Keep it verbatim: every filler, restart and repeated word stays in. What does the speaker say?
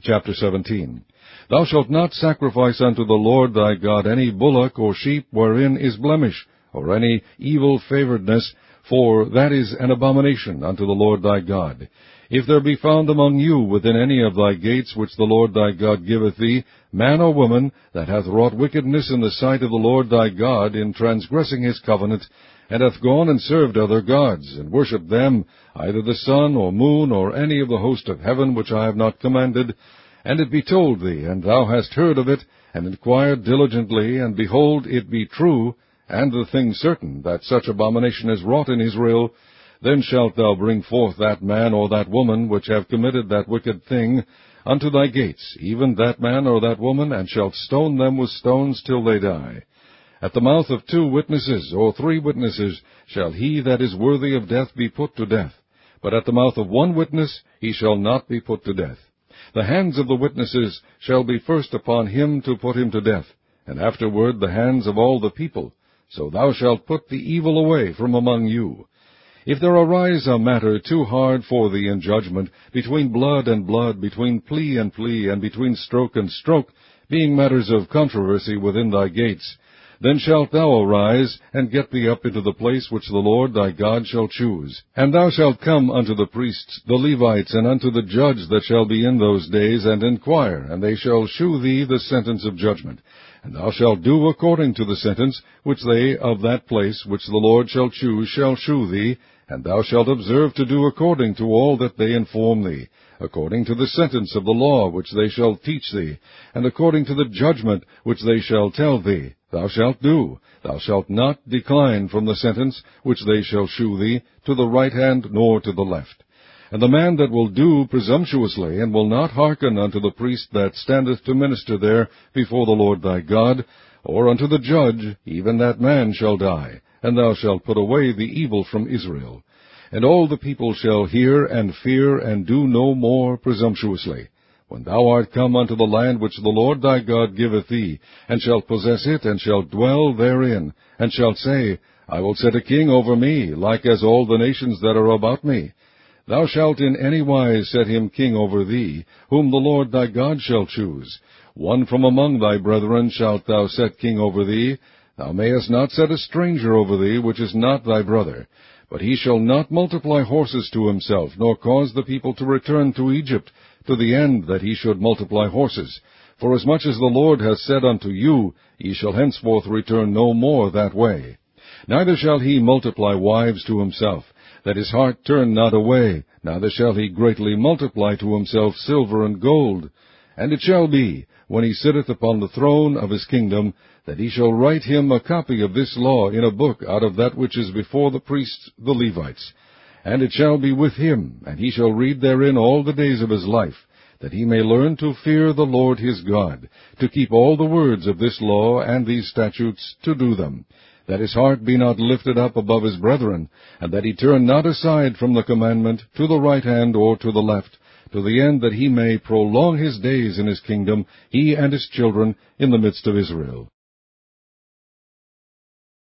Chapter seventeen. Thou shalt not sacrifice unto the Lord thy God any bullock or sheep wherein is blemish, or any evil favoredness, for that is an abomination unto the Lord thy God. If there be found among you within any of thy gates which the Lord thy God giveth thee, man or woman, that hath wrought wickedness in the sight of the Lord thy God, in transgressing his covenant, and hath gone and served other gods, and worshipped them, either the sun or moon, or any of the host of heaven which I have not commanded, and it be told thee, and thou hast heard of it, and inquired diligently, and behold, it be true, and the thing certain, that such abomination is wrought in Israel, then shalt thou bring forth that man or that woman which have committed that wicked thing unto thy gates, even that man or that woman, and shalt stone them with stones till they die. At the mouth of two witnesses or three witnesses shall he that is worthy of death be put to death, but at the mouth of one witness he shall not be put to death. The hands of the witnesses shall be first upon him to put him to death, and afterward the hands of all the people. So thou shalt put the evil away from among you. If there arise a matter too hard for thee in judgment, between blood and blood, between plea and plea, and between stroke and stroke, being matters of controversy within thy gates, then shalt thou arise, and get thee up into the place which the Lord thy God shall choose. And thou shalt come unto the priests, the Levites, and unto the judge that shall be in those days, and inquire, and they shall shew thee the sentence of judgment. And thou shalt do according to the sentence which they of that place which the Lord shall choose shall shew thee, and thou shalt observe to do according to all that they inform thee, according to the sentence of the law which they shall teach thee, and according to the judgment which they shall tell thee, thou shalt do. Thou shalt not decline from the sentence which they shall shew thee, to the right hand nor to the left. And the man that will do presumptuously, and will not hearken unto the priest that standeth to minister there before the Lord thy God, or unto the judge, even that man shall die, and thou shalt put away the evil from Israel. And all the people shall hear and fear, and do no more presumptuously. When thou art come unto the land which the Lord thy God giveth thee, and shalt possess it, and shalt dwell therein, and shalt say, I will set a king over me, like as all the nations that are about me. Thou shalt in any wise set him king over thee, whom the Lord thy God shall choose. One from among thy brethren shalt thou set king over thee. Thou mayest not set a stranger over thee, which is not thy brother. But he shall not multiply horses to himself, nor cause the people to return to Egypt, to the end that he should multiply horses. Forasmuch as the Lord hath said unto you, Ye shall henceforth return no more that way. Neither shall he multiply wives to himself, that his heart turn not away, neither shall he greatly multiply to himself silver and gold. And it shall be, when he sitteth upon the throne of his kingdom, that he shall write him a copy of this law in a book out of that which is before the priests the Levites. And it shall be with him, and he shall read therein all the days of his life, that he may learn to fear the Lord his God, to keep all the words of this law and these statutes, to do them, that his heart be not lifted up above his brethren, and that he turn not aside from the commandment to the right hand or to the left, to the end that he may prolong his days in his kingdom, he and his children, in the midst of Israel.